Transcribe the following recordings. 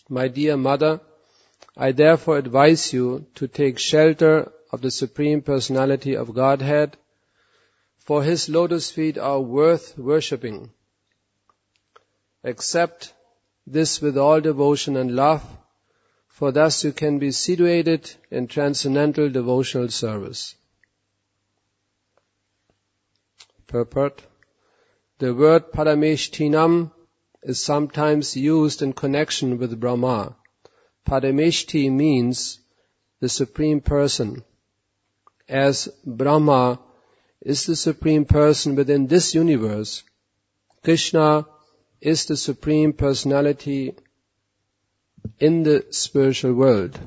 My dear mother, I therefore advise you to take shelter of the Supreme Personality of Godhead, for His lotus feet are worth worshipping. Accept this with all devotion and love, for thus you can be situated in transcendental devotional service. Purport. The word Parameshtinam is sometimes used in connection with Brahma. Parameshti means the Supreme Person, as Brahma is the Supreme Person within this universe. Krishna is the Supreme Personality in the spiritual world.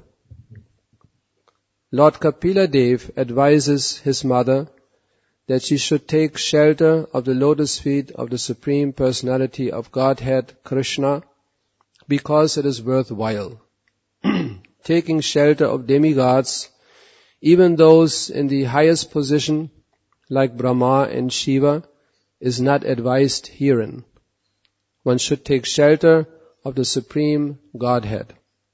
Lord Kapila Dev advises his mother that she should take shelter of the lotus feet of the Supreme Personality of Godhead, Krishna, because it is worthwhile. Taking shelter of demigods, even those in the highest position, like Brahma and Shiva, is not advised herein. One should take shelter of the Supreme Godhead.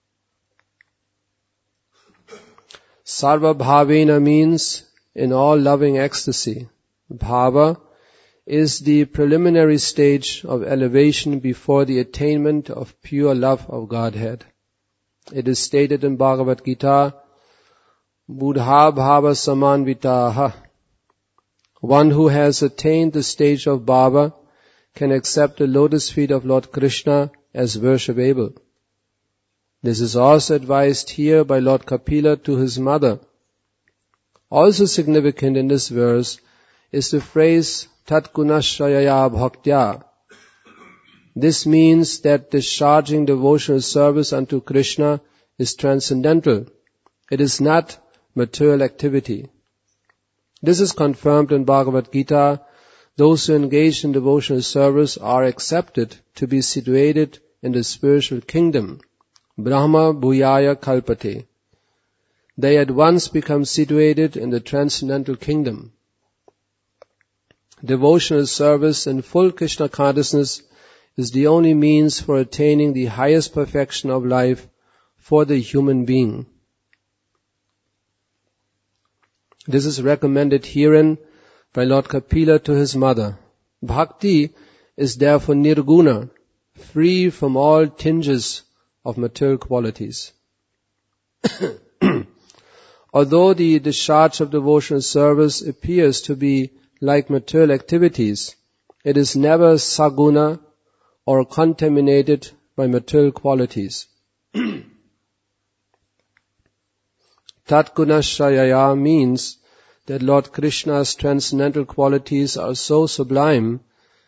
Sarva Bhavena means in all loving ecstasy. Bhava is the preliminary stage of elevation before the attainment of pure love of Godhead. It is stated in Bhagavad Gita, Buddha Bhava Samanvitaha. One who has attained the stage of Bhava can accept the lotus feet of Lord Krishna as worshipable. This is also advised here by Lord Kapila to his mother. Also significant in this verse is the phrase Tat Gunashayaya Bhaktya. This means that discharging devotional service unto Krishna is transcendental. It is not material activity. This is confirmed in Bhagavad Gita. Those who engage in devotional service are accepted to be situated in the spiritual kingdom. Brahma Bhuyaya Kalpate. They at once become situated in the transcendental kingdom. Devotional service in full Krishna consciousness is the only means for attaining the highest perfection of life for the human being. This is recommended herein by Lord Kapila to his mother. Bhakti is therefore nirguna, free from all tinges of material qualities. Although the discharge of devotional service appears to be like material activities, it is never saguna or contaminated by material qualities. Tatgunashayaya means that Lord Krishna's transcendental qualities are so sublime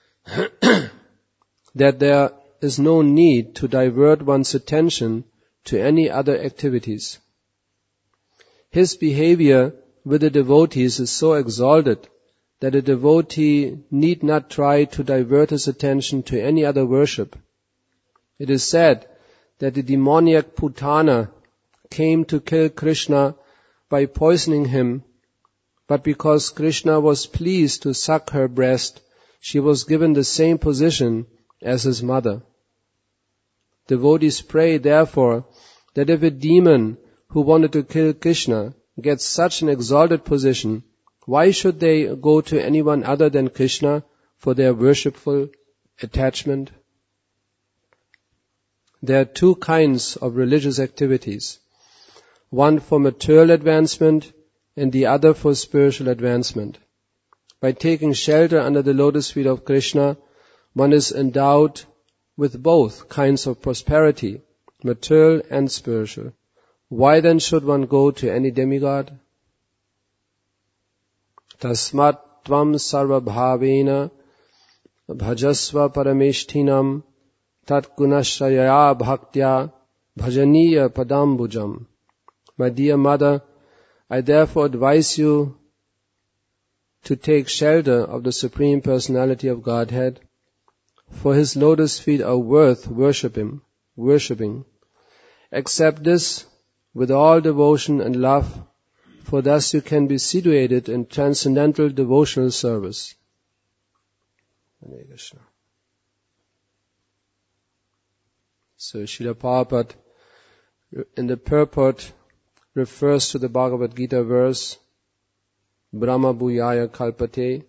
that there is no need to divert one's attention to any other activities. His behavior with the devotees is so exalted that a devotee need not try to divert his attention to any other worship. It is said that the demoniac Putana came to kill Krishna by poisoning him, but because Krishna was pleased to suck her breast, she was given the same position as his mother. Devotees pray, therefore, that if a demon who wanted to kill Krishna gets such an exalted position, why should they go to anyone other than Krishna for their worshipful attachment? There are two kinds of religious activities, one for material advancement and the other for spiritual advancement. By taking shelter under the lotus feet of Krishna, one is endowed with both kinds of prosperity, material and spiritual. Why then should one go to any demigod? Tasmat tvam sarva bhavena bhajasva parameshtinam tat gunashayaya bhaktya bhajaniya padambujam. My dear mother, I therefore advise you to take shelter of the Supreme Personality of Godhead, for His lotus feet are worth worshipping. Accept this with all devotion and love, for thus you can be situated in transcendental devotional service. Hare Krishna. So Srila Prabhupada in the purport refers to the Bhagavad Gita verse, Brahma Bhuyaya Kalpate,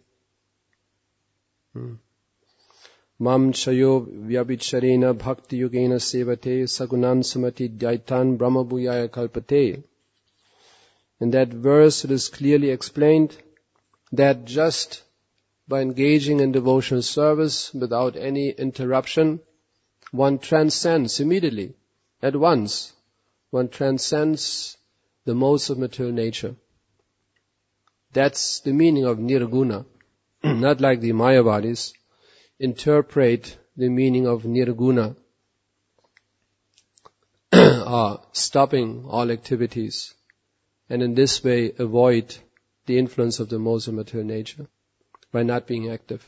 Mam Chayo Vyabhicharena Bhakti Yogena Sevate Sagunan Samati Daitan Brahma Bhuyaya Kalpate. In that verse it is clearly explained that just by engaging in devotional service without any interruption, one transcends immediately, at once. One transcends the modes of material nature. That's the meaning of nirguna. Not like the Mayavadis interpret the meaning of nirguna, stopping all activities, and in this way avoid the influence of the modes of material nature by not being active.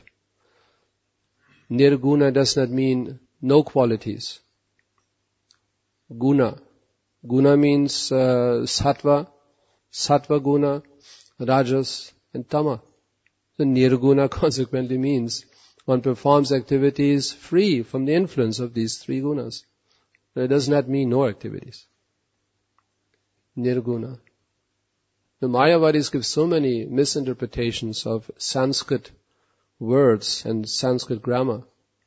Nirguna does not mean no qualities. Guna. Guna means sattva guna, rajas, and tama. So nirguna consequently means one performs activities free from the influence of these three gunas. But it does not mean no activities. Nirguna. The Mayavadis give so many misinterpretations of Sanskrit words and Sanskrit grammar.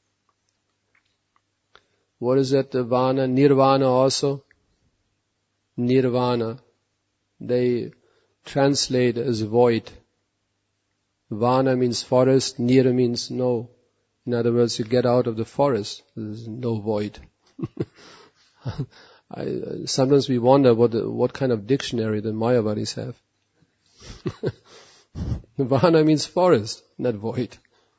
What is that? Vana, nirvana also. Nirvana. They translate as void. Vana means forest, nira means no. In other words, you get out of the forest. There is no void. Sometimes we wonder what kind of dictionary the Mayavadis have. Vana means forest, not void.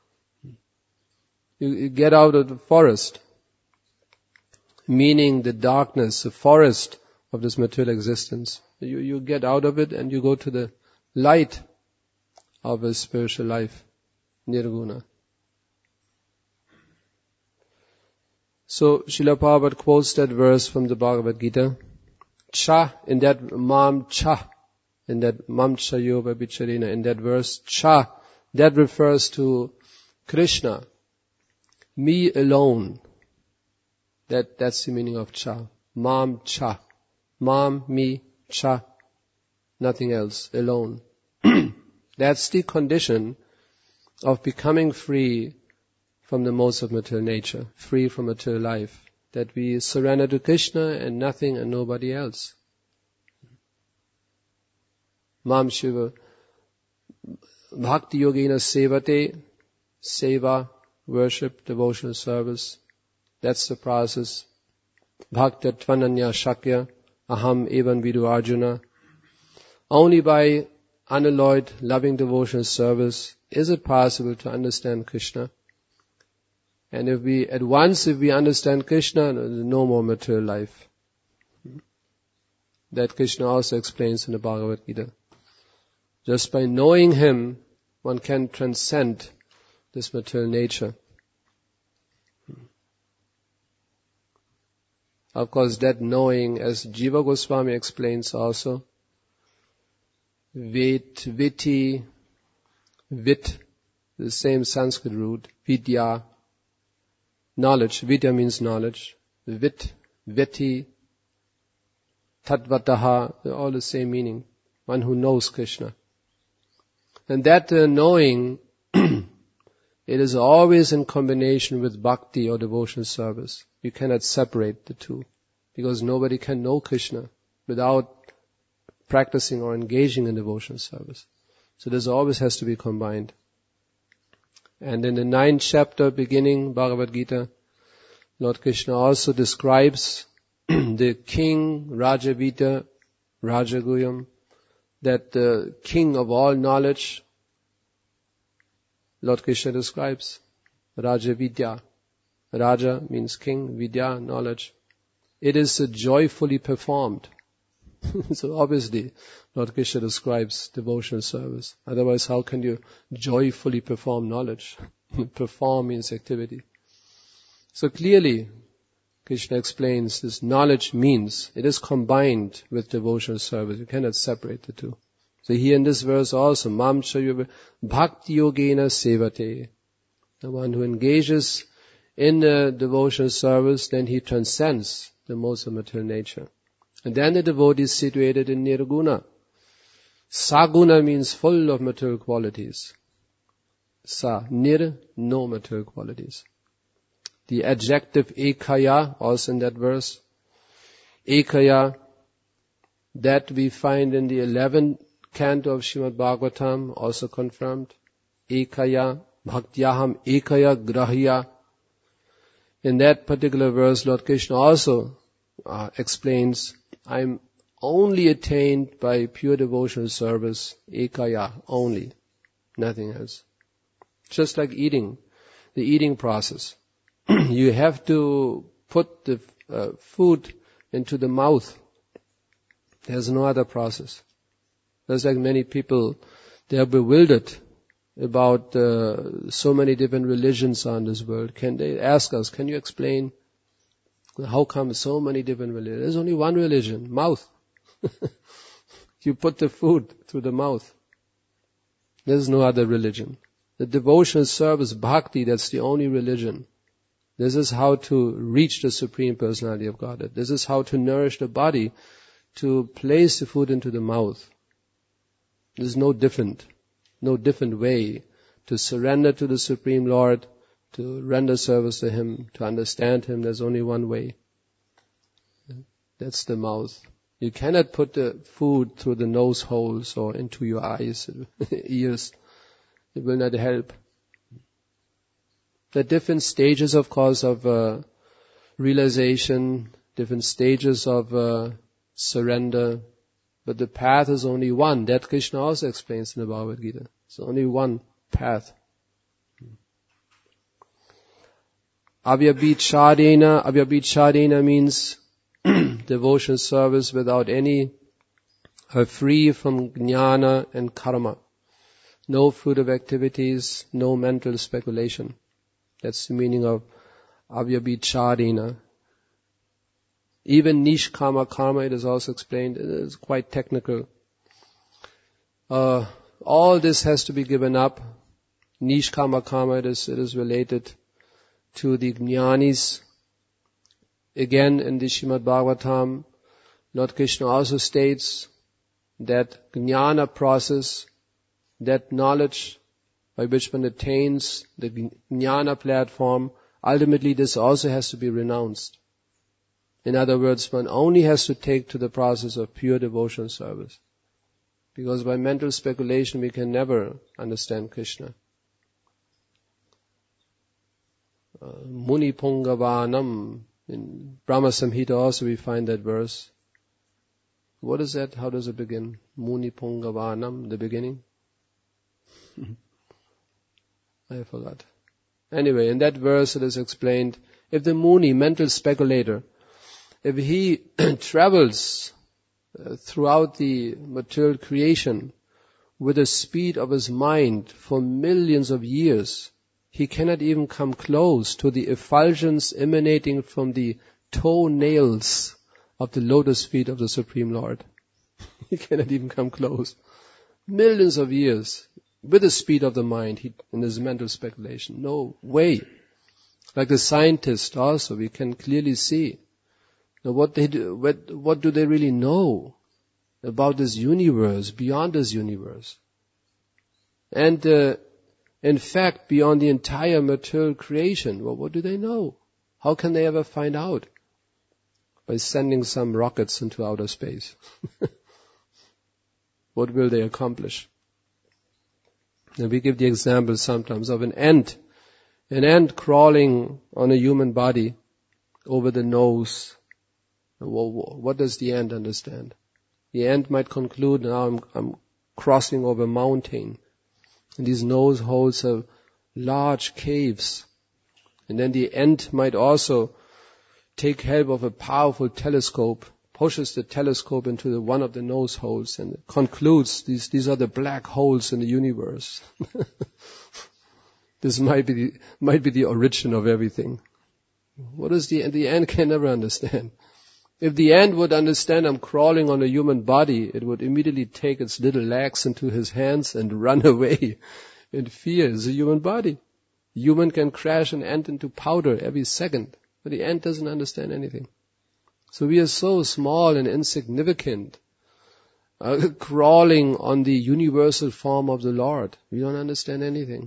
You get out of the forest, meaning the darkness, the forest of this material existence. You get out of it and you go to the light of a spiritual life, nirguna. So Srila Prabhupada quotes that verse from the Bhagavad Gita. Cha, in that mam cha, in that mam chayo vabhicharena, in that verse, cha, that refers to Krishna, me alone. That's the meaning of cha. Mam cha. Mam, me, cha. Nothing else, alone. That's the condition of becoming free from the modes of material nature, free from material life, that we surrender to Krishna and nothing and nobody else. Mam Shiva, Bhakti Yogena Sevate, Seva, worship, devotional service. That's the process. Bhakta Tvananya Shakya, Aham Evan Vidu Arjuna. Only by unalloyed, loving devotional service is it possible to understand Krishna. And if we understand Krishna, no more material life. That Krishna also explains in the Bhagavad Gita. Just by knowing Him, one can transcend this material nature. Of course, that knowing, as Jiva Goswami explains also, viti, vit, the same Sanskrit root, vidya, knowledge. Vidya means knowledge. Vit, viti, tatvataha, they're all the same meaning. One who knows Krishna. And that knowing, it is always in combination with bhakti or devotional service. You cannot separate the two, because nobody can know Krishna without practicing or engaging in devotional service. So this always has to be combined. And in the 9th chapter, beginning Bhagavad Gita, Lord Krishna also describes the king Rajavita, Rajaguyam, that the king of all knowledge, Lord Krishna describes Rajavidya. Raja means king, Vidya, knowledge. It is joyfully performed. So obviously, Lord Krishna describes devotional service. Otherwise, how can you joyfully perform knowledge? Perform means activity. So clearly, Krishna explains this knowledge means it is combined with devotional service. You cannot separate the two. So here in this verse also, Mam Chayu Bhakti Yogena Sevate. The one who engages in the devotional service, then he transcends the modes of material nature. And then the devotee is situated in nirguna. Saguna means full of material qualities. Nir, no material qualities. The adjective ekaya, also in that verse, ekaya, that we find in the 11th canto of Srimad Bhagavatam, also confirmed. Ekaya, bhaktyaham ekaya grahya. In that particular verse, Lord Krishna also explains, I'm only attained by pure devotional service, ekaya, only, nothing else. Just like eating, the eating process. You have to put the food into the mouth. There's no other process. There's like many people, they are bewildered about so many different religions on this world. Can they ask us, can you explain how come so many different religions? There's only one religion, mouth. You put the food through the mouth. There's no other religion. The devotional service, bhakti, that's the only religion. This is how to reach the Supreme Personality of Godhead. This is how to nourish the body, to place the food into the mouth. There's no different way to surrender to the Supreme Lord, to render service to Him, to understand Him. There's only one way. That's the mouth. You cannot put the food through the nose holes or into your eyes, ears. It will not help. There are different stages, of course, of realization, different stages of surrender, but the path is only one. That Krishna also explains in the Bhagavad Gita. It's only one path. Avyabhichadena means devotion service without any, free from jnana and karma. No fruitive activities, no mental speculation. That's the meaning of avyabhichadena. Even nishkama karma, it is also explained, it is quite technical. All this has to be given up. Nishkama karma, it is related to the jnanis. Again, in the Srimad Bhagavatam, Lord Krishna also states that jnana process, that knowledge by which one attains the jnana platform, ultimately this also has to be renounced. In other words, one only has to take to the process of pure devotional service. Because by mental speculation we can never understand Krishna. Muni Pungavanam, in Brahma Samhita also we find that verse. What is that? How does it begin? Muni Pungavanam, the beginning? I forgot. Anyway, in that verse it is explained, if the Muni, mental speculator, if he travels throughout the material creation with the speed of his mind for millions of years, he cannot even come close to the effulgence emanating from the toenails of the lotus feet of the Supreme Lord. He cannot even come close. Millions of years with the speed of the mind in his mental speculation. No way. Like the scientists also, we can clearly see. Now what do they really know about this universe, beyond this universe? And in fact, beyond the entire material creation, well, what do they know? How can they ever find out? By sending some rockets into outer space. What will they accomplish? And we give the example sometimes of an ant crawling on a human body over the nose. What does the ant understand? The ant might conclude, now I'm crossing over a mountain. And these nose holes have large caves. And then the ant might also take help of a powerful telescope, pushes the telescope into one of the nose holes and concludes these are the black holes in the universe. This might be the origin of everything. What is the ant can never understand. If the ant would understand I'm crawling on a human body, it would immediately take its little legs into his hands and run away in fear. It's a human body. Human can crash an ant into powder every second, but the ant doesn't understand anything. So we are so small and insignificant, crawling on the universal form of the Lord. We don't understand anything.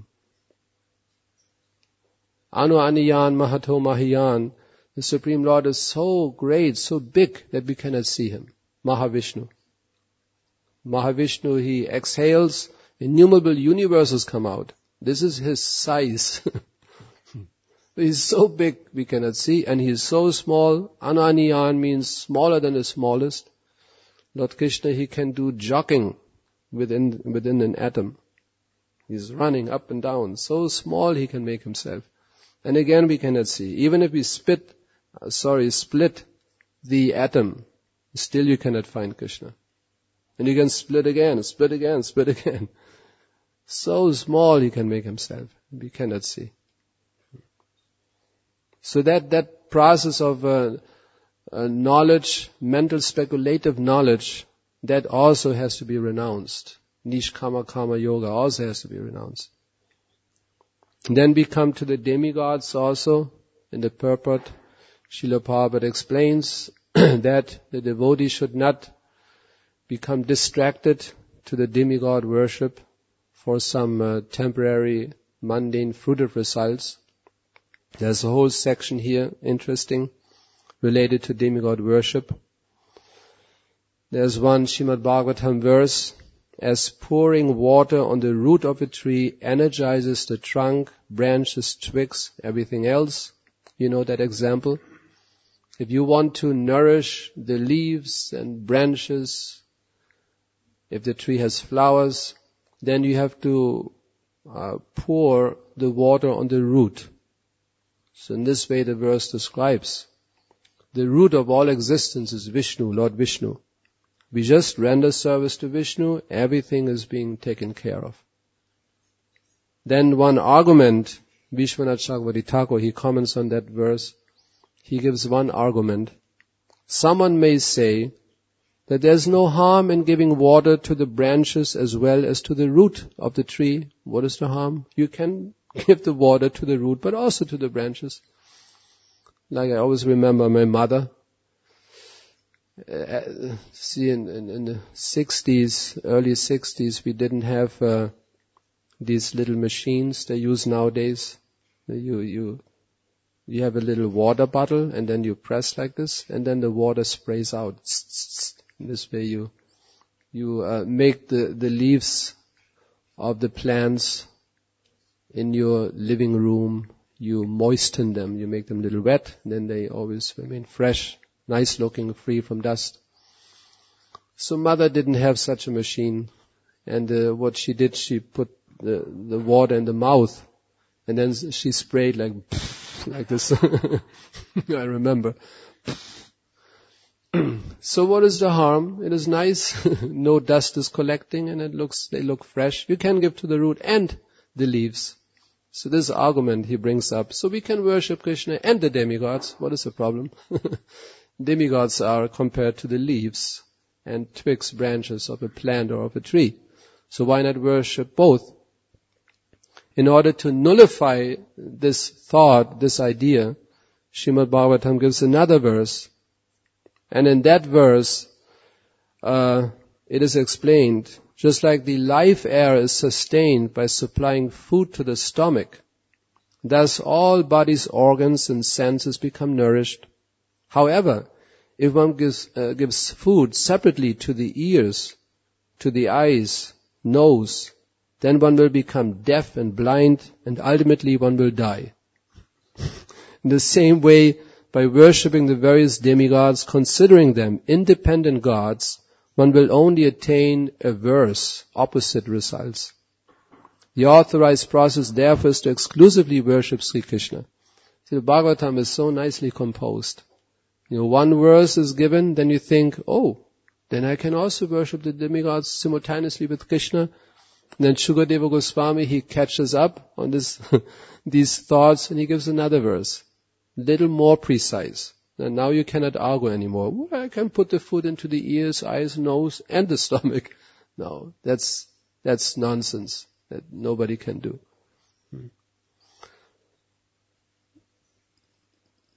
Anu Aniyan Mahato Mahiyan. The Supreme Lord is so great, so big that we cannot see Him. Mahavishnu. Mahavishnu, He exhales, innumerable universes come out. This is His size. He's so big we cannot see, and He is so small. Ananiyan means smaller than the smallest. Lord Krishna, He can do jogging within an atom. He's running up and down. So small He can make Himself. And again we cannot see. Even if we split the atom, still you cannot find Krishna. And you can split again. So small He can make Himself. We cannot see. So that process of knowledge, mental speculative knowledge, that also has to be renounced. Nishkama Kama Yoga also has to be renounced. And then we come to the demigods also. In the purport, Srila Prabhupada explains that the devotee should not become distracted to the demigod worship for some temporary, mundane, fruitive results. There's a whole section here, interesting, related to demigod worship. There's one Srimad Bhagavatam verse, as pouring water on the root of a tree energizes the trunk, branches, twigs, everything else. You know that example. If you want to nourish the leaves and branches, if the tree has flowers, then you have to pour the water on the root. So in this way the verse describes, the root of all existence is Vishnu, Lord Vishnu. We just render service to Vishnu, everything is being taken care of. Then one argument, Vishwanath Chakravarti Thakur, he comments on that verse. He gives one argument. Someone may say that there's no harm in giving water to the branches as well as to the root of the tree. What is the harm? You can give the water to the root, but also to the branches. Like I always remember my mother. See, in the 60s, early 60s, we didn't have these little machines they use nowadays. You have a little water bottle, and then you press like this, and then the water sprays out. In this way you make the leaves of the plants in your living room, you moisten them, you make them a little wet, and then they always remain fresh, nice looking, free from dust. So mother didn't have such a machine, and what she did, she put the water in the mouth, and then she sprayed like this. I remember. So what is the harm? It is nice. No dust is collecting, and they look fresh. You can give to the root and the leaves. So this argument he brings up. So we can worship Krishna and the demigods. What is the problem? Demigods are compared to the leaves and twigs, branches of a plant or of a tree. So why not worship both? In order to nullify this thought, this idea, Srimad Bhagavatam gives another verse. And in that verse, it is explained, just like the life air is sustained by supplying food to the stomach, thus all body's organs and senses become nourished. However, if one gives food separately to the ears, to the eyes, nose, then one will become deaf and blind, and ultimately one will die. In the same way, by worshipping the various demigods, considering them independent gods, one will only attain averse, opposite results. The authorized process therefore is to exclusively worship Sri Krishna. See, the Bhagavatam is so nicely composed. One verse is given, then you think, oh, then I can also worship the demigods simultaneously with Krishna. And then Shukadeva Goswami, he catches up on these thoughts, and he gives another verse, little more precise. And now you cannot argue anymore. Well, I can put the food into the ears, eyes, nose, and the stomach. No, that's nonsense. That nobody can do.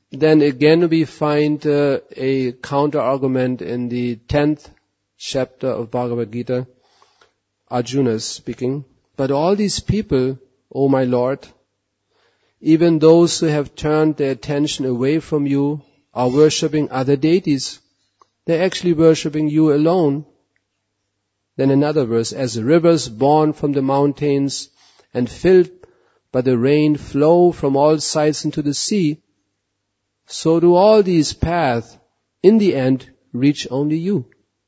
Then again we find a counter-argument in the 10th chapter of Bhagavad Gita. Arjuna is speaking. But all these people, O my Lord, even those who have turned their attention away from you, are worshipping other deities. They're actually worshipping you alone. Then another verse, as the rivers born from the mountains and filled by the rain flow from all sides into the sea, so do all these paths, in the end, reach only you.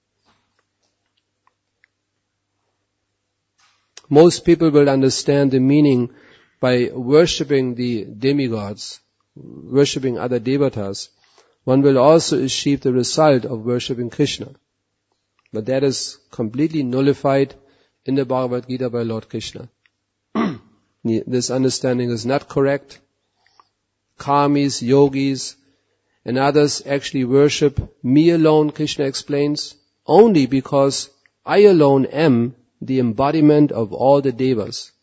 Most people will understand the meaning by worshipping the demigods, worshipping other devatas. One will also achieve the result of worshipping Krishna. But that is completely nullified in the Bhagavad Gita by Lord Krishna. This understanding is not correct. Karmis, yogis, and others actually worship me alone, Krishna explains, only because I alone am the embodiment of all the devas.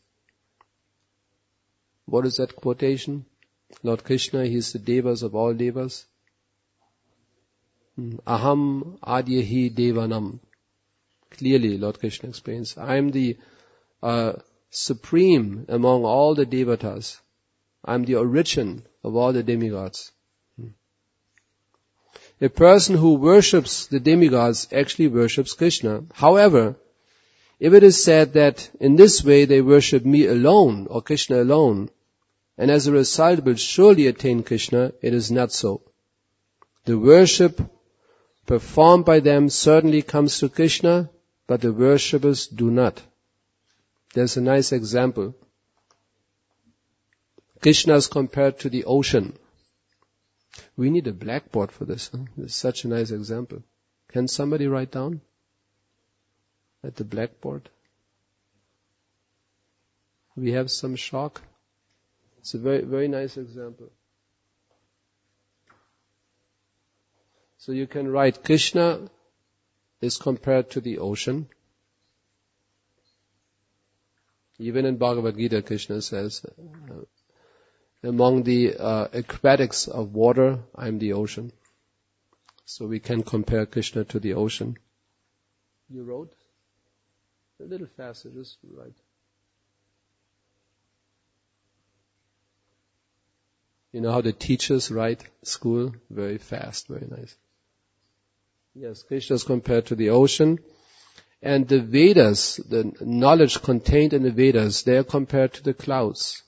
What is that quotation? Lord Krishna, He is the devas of all devas. Aham adyahi devanam. Clearly, Lord Krishna explains, I am the supreme among all the devatas. I am the origin of all the demigods. A person who worships the demigods actually worships Krishna. However, if it is said that in this way they worship me alone or Krishna alone, and as a result will surely attain Krishna, it is not so. The worship performed by them certainly comes to Krishna, but the worshippers do not. There's a nice example. Krishna is compared to the ocean. We need a blackboard for this. This is such a nice example. Can somebody write down at the blackboard? We have some chalk. It's a very, very nice example. So you can write Krishna is compared to the ocean. Even in Bhagavad Gita, Krishna says, among the aquatics of water, I am the ocean. So we can compare Krishna to the ocean. You wrote? A little faster, just write. You know how the teachers write at school? Very fast, very nice. Yes, Krishna is compared to the ocean. And the Vedas, the knowledge contained in the Vedas, they are compared to the clouds.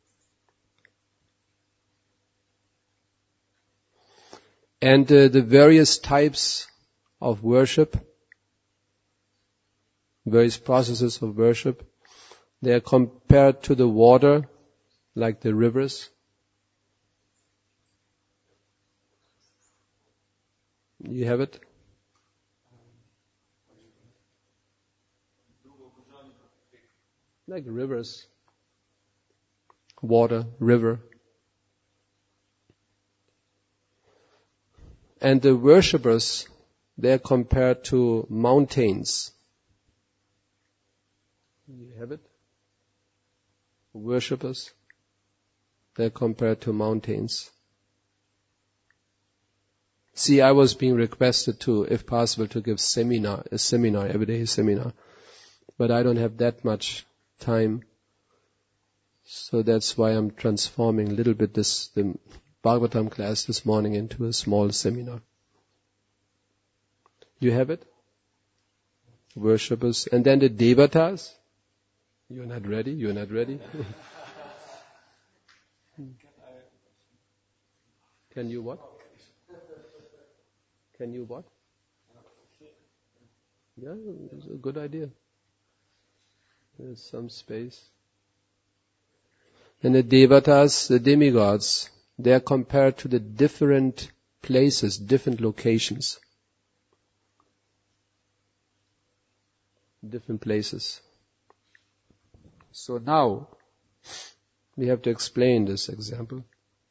And the various types of worship, various processes of worship, they are compared to the water, like the rivers. You have it? Like rivers. Water, river. And the worshippers, they are compared to mountains. You have it? Worshippers, they are compared to mountains. See, I was being requested to, if possible, to give a seminar, everyday seminar. But I don't have that much time. So that's why I'm transforming a little bit the Bhagavatam class this morning into a small seminar. You have it? Worshippers. And then the devatas. You're not ready? You're not ready? Can you what? Can you what? Yeah, it's a good idea. There's some space. And the devatas, the demigods, they are compared to the different places, different locations. Different places. So now, we have to explain this example.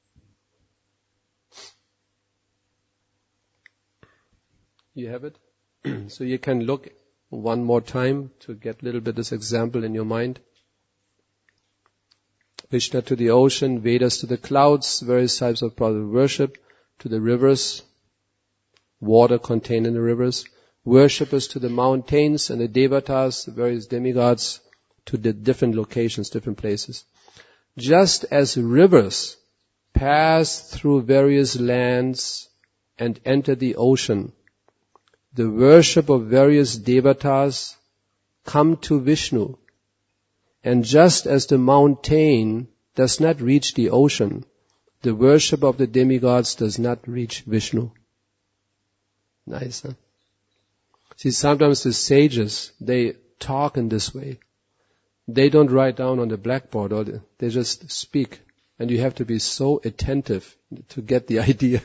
You have it? So you can look one more time to get a little bit this example in your mind. Krishna to the ocean, Vedas to the clouds, various types of worship to the rivers, water contained in the rivers, worshippers to the mountains, and the devatas, the various demigods, to the different locations, different places. Just as rivers pass through various lands and enter the ocean, the worship of various devatas come to Vishnu. And just as the mountain does not reach the ocean, the worship of the demigods does not reach Vishnu. Nice, huh? See, sometimes the sages, they talk in this way. They don't write down on the blackboard, or they just speak. And you have to be so attentive to get the idea.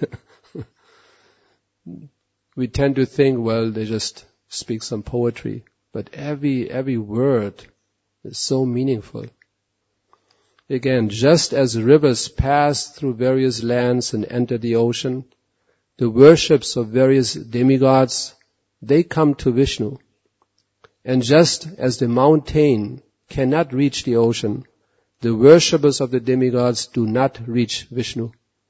We tend to think, well, they just speak some poetry. But every word is so meaningful. Again, just as rivers pass through various lands and enter the ocean, the worships of various demigods, they come to Vishnu. And just as the mountain cannot reach the ocean, the worshippers of the demigods do not reach Vishnu.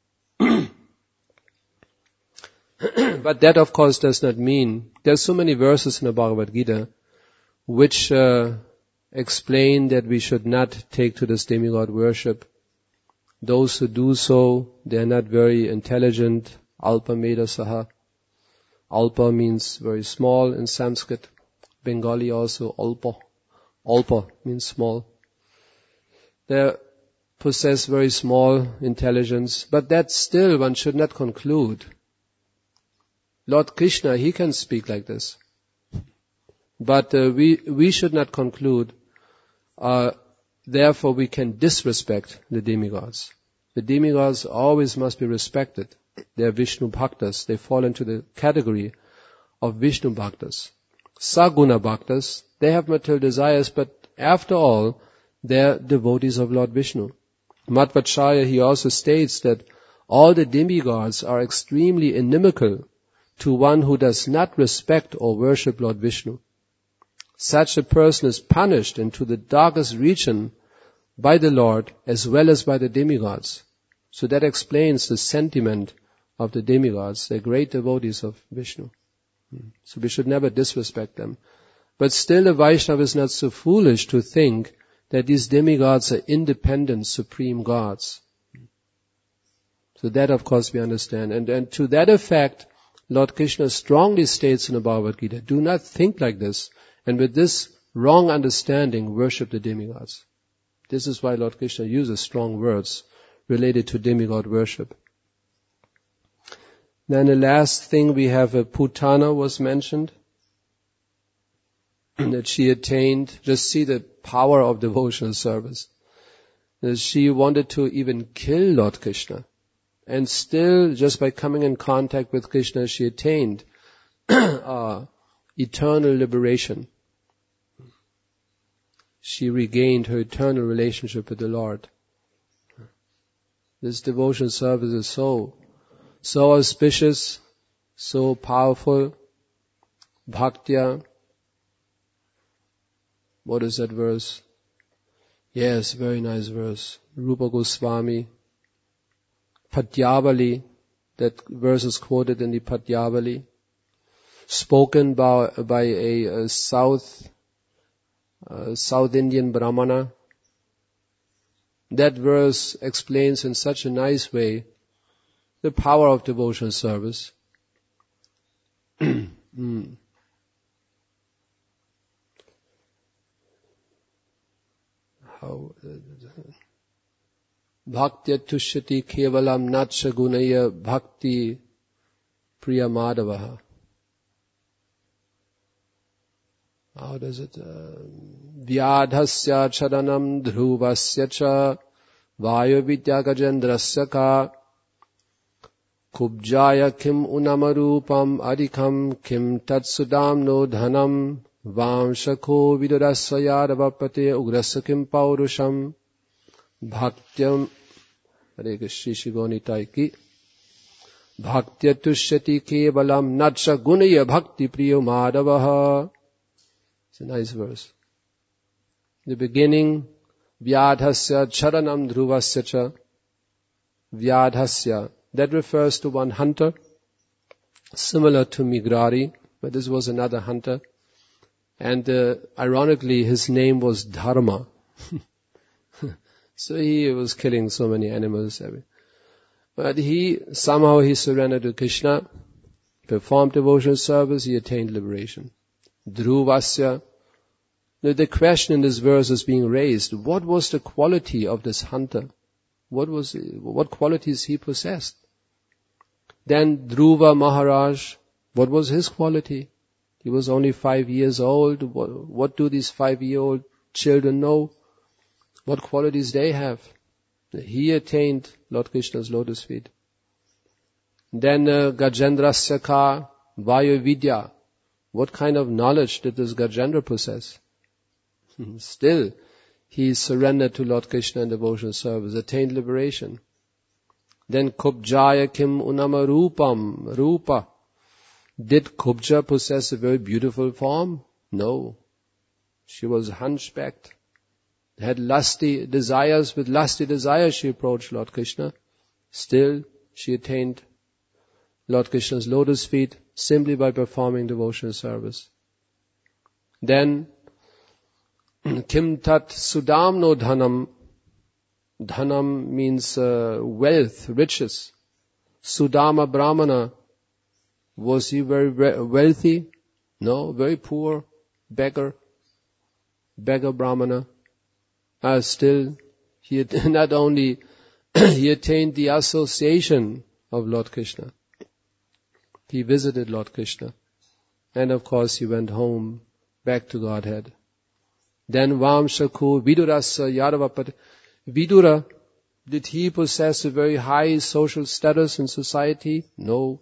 But that, of course, does not mean, there are so many verses in the Bhagavad Gita which explain that we should not take to this demigod worship. Those who do so, they are not very intelligent. Alpa medasaha. Alpa means very small in Sanskrit. Bengali also, alpa. Alpa means small. They possess very small intelligence, but that still one should not conclude. Lord Krishna, he can speak like this. But we should not conclude, therefore we can disrespect the demigods. The demigods always must be respected. They are Vishnu Bhaktas. They fall into the category of Vishnu Bhaktas. Saguna Bhaktas, they have material desires, but after all, they are devotees of Lord Vishnu. Madhvacharya, he also states that all the demigods are extremely inimical to one who does not respect or worship Lord Vishnu. Such a person is punished into the darkest region by the Lord as well as by the demigods. So that explains the sentiment of the demigods. They're great devotees of Vishnu. So we should never disrespect them. But still the Vaishnava is not so foolish to think that these demigods are independent, supreme gods. So that, of course, we understand. And to that effect, Lord Krishna strongly states in the Bhagavad Gita, do not think like this, and with this wrong understanding, worship the demigods. This is why Lord Krishna uses strong words related to demigod worship. Then the last thing we have, Putana was mentioned, that she attained, just see the power of devotional service. That she wanted to even kill Lord Krishna. And still, just by coming in contact with Krishna, she attained eternal liberation. She regained her eternal relationship with the Lord. This devotional service is so auspicious, so powerful. Bhaktya. What is that verse? Yes, very nice verse. Rupa Goswami. Patyavali, that verse is quoted in the Patyavali, spoken by a South Indian Brahmana. That verse explains in such a nice way the power of devotional service. Bhaktya tushyati kevalam natsha gunaya bhakti priya madhavaha. How does it? Vyadhasya chadanam dhruvasya cha vayu vidya gajendrasya ka kubjaya kim unamarupam adikam kim tatsudam no dhanam vamshako vidurasya yadavapate ugrasya kim paurusham bhaktyam Hare Krishna Shigonitai ki bhaktya tushyati kevalam natsha gunaya bhakti priya madhavaha. It's a nice verse. In the beginning, Vyadhasya charanam dhruvasya cha. Vyadhasya. That refers to one hunter, similar to Migrari, but this was another hunter. And ironically, his name was Dharma. So he was killing so many animals. But somehow he surrendered to Krishna, performed devotional service, he attained liberation. Dhruvasya. The question in this verse is being raised. What was the quality of this hunter? What qualities he possessed? Then Dhruva Maharaj, what was his quality? He was only 5 years old. What do these 5-year-old children know? What qualities they have? He attained Lord Krishna's lotus feet. Then Gajendrasya ka Vayu Vidya. What kind of knowledge did this Gajendra possess? Still, he surrendered to Lord Krishna in devotional service, attained liberation. Then Kubjaya kim unama rupam, rupa. Did Kubja possess a very beautiful form? No. She was hunchbacked, had lusty desires. With lusty desires she approached Lord Krishna. Still, she attained Lord Krishna's lotus feet simply by performing devotional service. Then, Kim tat sudamno dhanam. Dhanam means wealth, riches. Sudama Brahmana. Was he very wealthy? No, very poor, beggar Brahmana. Still, he not only he attained the association of Lord Krishna. He visited Lord Krishna. And of course he went home, back to Godhead. Then Vamshaku Vidurasa Yadavapat. Vidura, did he possess a very high social status in society? No.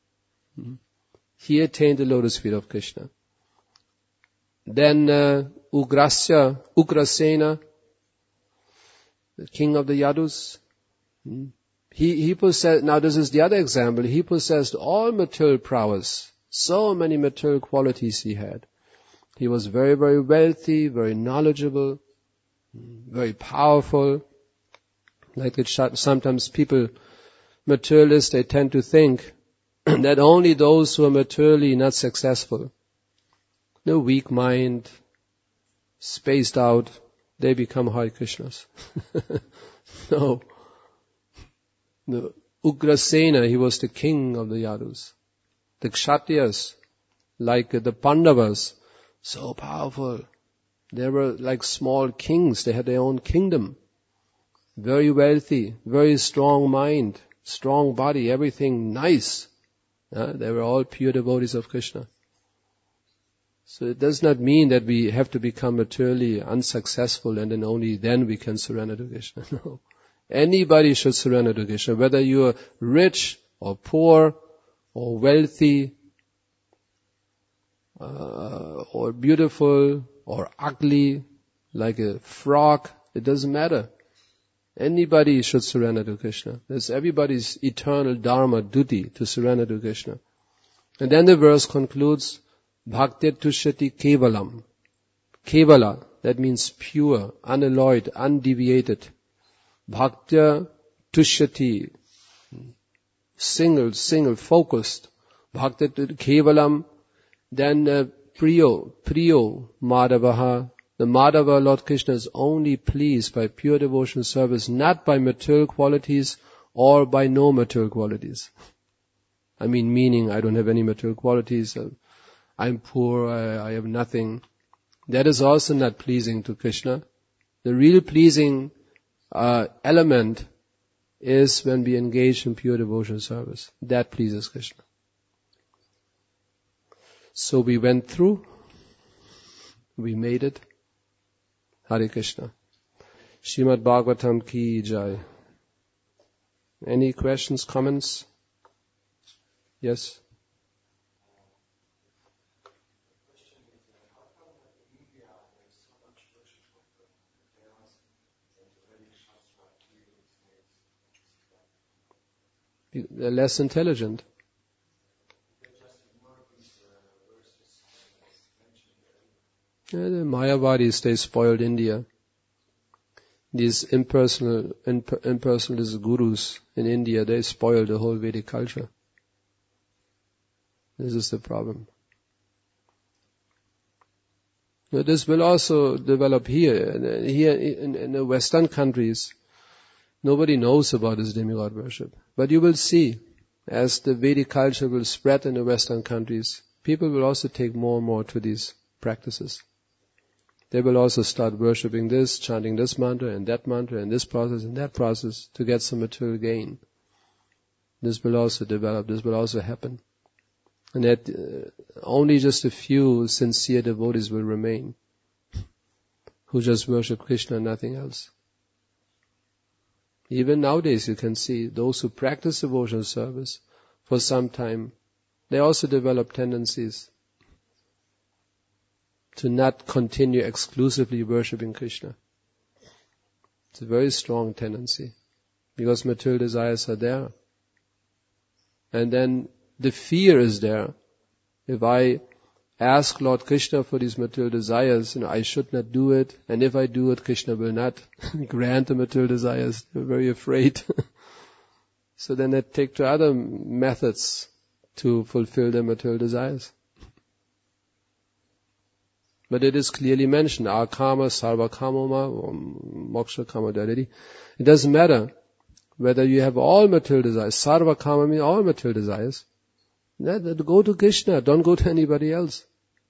He attained the lotus feet of Krishna. Then Ugrasena, the king of the Yadus, he possessed, now this is the other example, he possessed all material prowess, so many material qualities he had. He was very, very wealthy, very knowledgeable, very powerful. Like sometimes people, materialists, they tend to think that only those who are materially not successful, the weak mind, spaced out, they become Hare Krishnas. No. The Ugrasena, he was the king of the Yadus. The Kshatriyas, like the Pandavas, so powerful. They were like small kings. They had their own kingdom. Very wealthy, very strong mind, strong body, everything nice. They were all pure devotees of Krishna. So it does not mean that we have to become materially unsuccessful and then only then we can surrender to Krishna. No. Anybody should surrender to Krishna, whether you are rich or poor or wealthy or beautiful or ugly, like a frog, it doesn't matter. Anybody should surrender to Krishna. It's everybody's eternal dharma, duty to surrender to Krishna. And then the verse concludes, Bhaktir tushyati kevalam. Kevala, that means pure, unalloyed, undeviated. Bhaktir tushyati, single, focused. Bhaktir kevalam. Then priyo, madhavaha. The Madhava, Lord Krishna, is only pleased by pure devotional service, not by material qualities or by no material qualities. I mean, meaning I don't have any material qualities, I'm poor, I have nothing. That is also not pleasing to Krishna. The real pleasing element is when we engage in pure devotional service. That pleases Krishna. So we went through, we made it. Hare Krishna. Srimad Bhagavatam ki jai. Any questions, comments? Yes? They're less intelligent. Yeah, the Mayavadis, they spoiled India. These impersonalist gurus in India, they spoil the whole Vedic culture. This is the problem. But this will also develop here. Here in the Western countries, nobody knows about this demigod worship. But you will see, as the Vedic culture will spread in the Western countries, people will also take more and more to these practices. They will also start worshipping this, chanting this mantra, and this process, and that process to get some material gain. This will also develop, this will also happen. And that only just a few sincere devotees will remain, who just worship Krishna and nothing else. Even nowadays you can see those who practice devotional service for some time, they also develop tendencies to not continue exclusively worshipping Krishna. It's a very strong tendency, because material desires are there. And then the fear is there. If I ask Lord Krishna for these material desires, I should not do it, and if I do it, Krishna will not grant the material desires. They're very afraid. So then they take to other methods to fulfill their material desires. But it is clearly mentioned, akama, sarva kamoma, moksha kama dadadi. It doesn't matter whether you have all material desires. Sarva kama means all material desires. Go to Krishna, don't go to anybody else.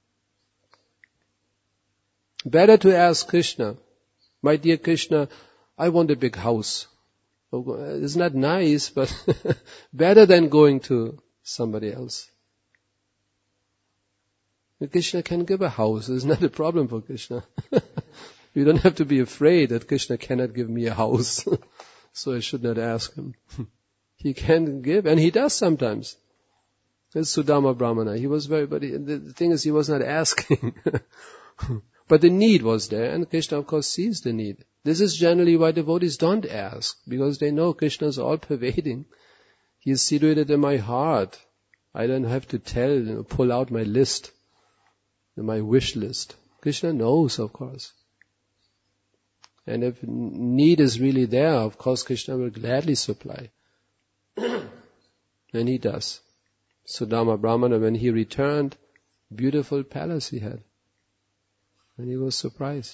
Better to ask Krishna, my dear Krishna, I want a big house. It's not nice, but better than going to somebody else. Krishna can give a house. It's not a problem for Krishna. You don't have to be afraid that Krishna cannot give me a house. So I should not ask him. He can give, and he does sometimes. It's Sudama Brahmana. He was but the thing is, he was not asking. But the need was there, and Krishna of course sees the need. This is generally why devotees don't ask, because they know Krishna is all pervading. He is situated in my heart. I don't have to pull out my list, my wish list. Krishna knows, of course. And if need is really there, of course Krishna will gladly supply. And he does. Sudama Brahmana, when he returned, beautiful palace he had. And he was surprised.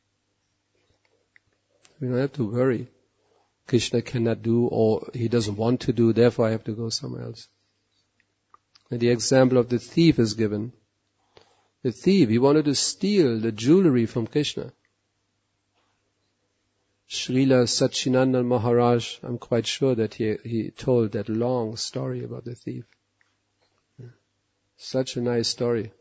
We don't have to worry. Krishna cannot do, or he doesn't want to do, therefore I have to go somewhere else. And the example of the thief is given. The thief, he wanted to steal the jewelry from Krishna. Srila Satchidananda Maharaj, I'm quite sure that he told that long story about the thief. Such a nice story.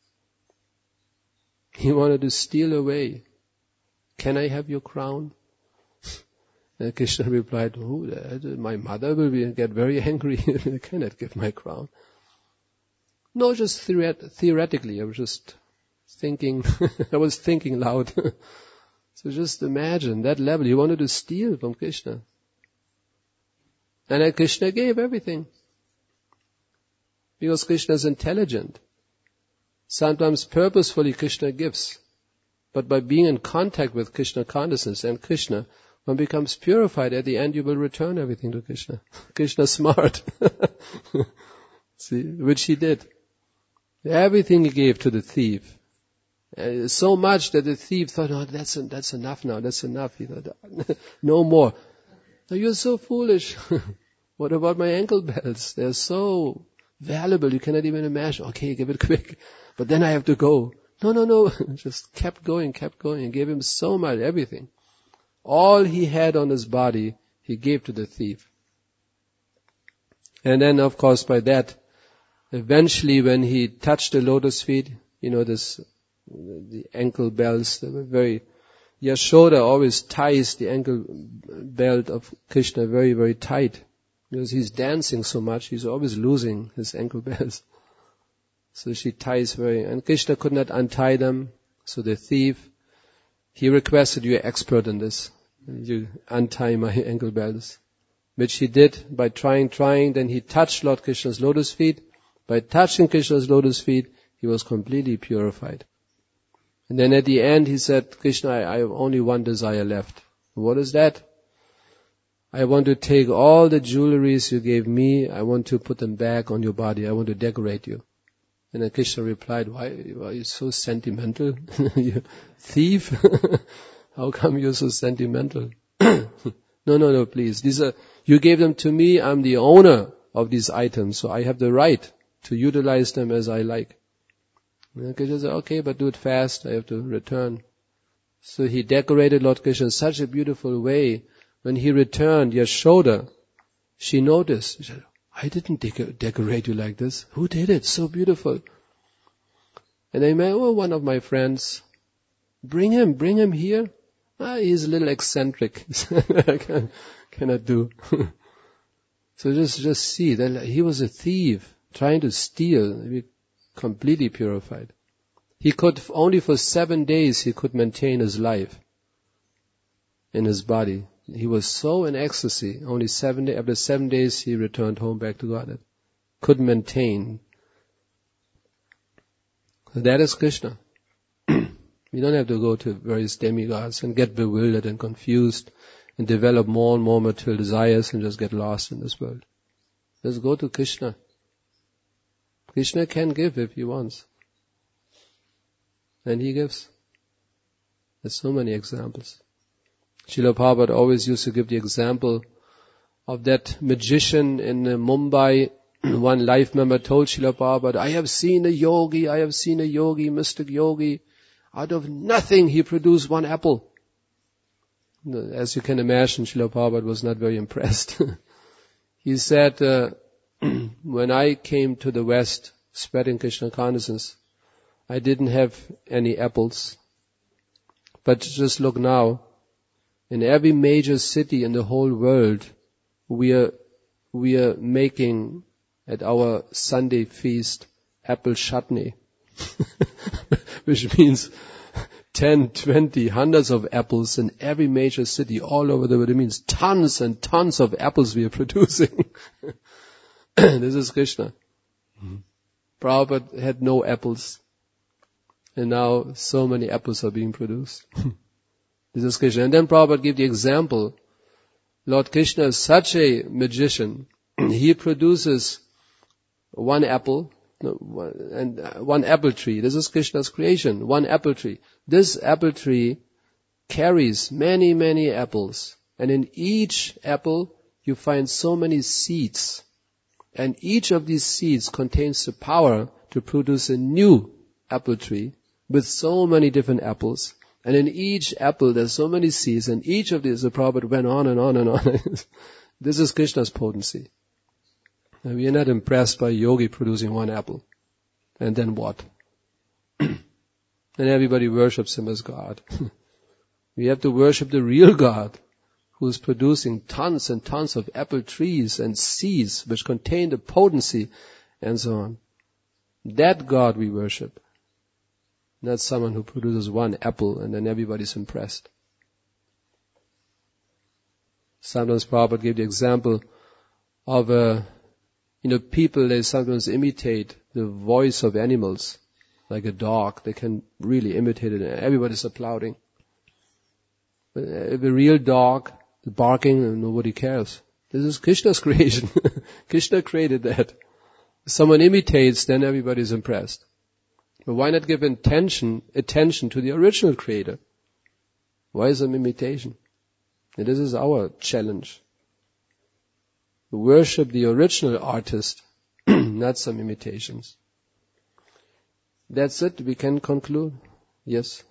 He wanted to steal away. Can I have your crown? And Krishna replied, my mother will get very angry. I cannot give my crown. No, just theoretically. I was just thinking, I was thinking loud. So just imagine that level. He wanted to steal from Krishna. And then Krishna gave everything. Because Krishna is intelligent. Sometimes purposefully Krishna gives. But by being in contact with Krishna consciousness and Krishna, one becomes purified. At the end you will return everything to Krishna. Krishna is smart. See, which he did. Everything he gave to the thief. So much that the thief thought, that's enough now, that's enough. He thought, no more. No, you're so foolish. What about my ankle bells? They're so valuable, you cannot even imagine. Okay, give it quick. But then I have to go. No. Just kept going, and gave him so much, everything. All he had on his body, he gave to the thief. And then, of course, by that, eventually when he touched the lotus feet, the ankle bells, they were very, Yashoda always ties the ankle belt of Krishna very, very tight. Because he's dancing so much, he's always losing his ankle bells. So she ties and Krishna could not untie them. So the thief, he requested, you're expert in this. You untie my ankle bells. Which he did by trying, then he touched Lord Krishna's lotus feet. By touching Krishna's lotus feet, he was completely purified. And then at the end he said, Krishna, I have only one desire left. What is that? I want to take all the jewelries you gave me, I want to put them back on your body, I want to decorate you. And then Krishna replied, why are you so sentimental? You thief? How come you're so sentimental? No, please. You gave them to me, I'm the owner of these items, so I have the right to utilize them as I like. And Krishna said, okay, but do it fast, I have to return. So he decorated Lord Krishna in such a beautiful way. When he returned, Yashoda, she noticed. She said, I didn't decorate you like this. Who did it? So beautiful. And I met one of my friends. Bring him here. He's a little eccentric. I cannot do. So just see that he was a thief, trying to steal, he completely purified. He could, only for 7 days, he could maintain his life in his body. He was so in ecstasy, only 7 days, after 7 days he returned home back to Godhead. Couldn't maintain. So that is Krishna. We don't have to go to various demigods and get bewildered and confused and develop more and more material desires and just get lost in this world. Just go to Krishna. Krishna can give if he wants. And he gives. There's so many examples. Srila Prabhupada always used to give the example of that magician in Mumbai. One life member told Srila Prabhupada, I have seen a yogi, mystic yogi. Out of nothing he produced one apple. As you can imagine, Srila Prabhupada was not very impressed. He said, when I came to the West spreading Krishna consciousness, I didn't have any apples. But just look now, in every major city in the whole world, we are making at our Sunday feast apple chutney, which means 10, 20, hundreds of apples in every major city all over the world. It means tons and tons of apples we are producing. This is Krishna. Prabhupada had no apples. And now so many apples are being produced. This is Krishna. And then Prabhupada gave the example. Lord Krishna is such a magician. He produces one apple, and one apple tree. This is Krishna's creation, one apple tree. This apple tree carries many, many apples. And in each apple, you find so many seeds. And each of these seeds contains the power to produce a new apple tree with so many different apples. And in each apple, there's so many seeds. And each of these, the Prabhupada went on and on and on. This is Krishna's potency. And we are not impressed by a yogi producing one apple. And then what? And everybody worships him as God. We have to worship the real God, who is producing tons and tons of apple trees and seeds which contain the potency and so on. That God we worship. Not someone who produces one apple and then everybody's impressed. Sometimes Prabhupada gave the example of people, they sometimes imitate the voice of animals, like a dog. They can really imitate it, and everybody's applauding. But if a real dog, the barking, nobody cares. This is Krishna's creation. Krishna created that. If someone imitates, then everybody's impressed. But why not give attention to the original creator? Why some imitation? And this is our challenge. Worship the original artist, not some imitations. That's it. We can conclude. Yes.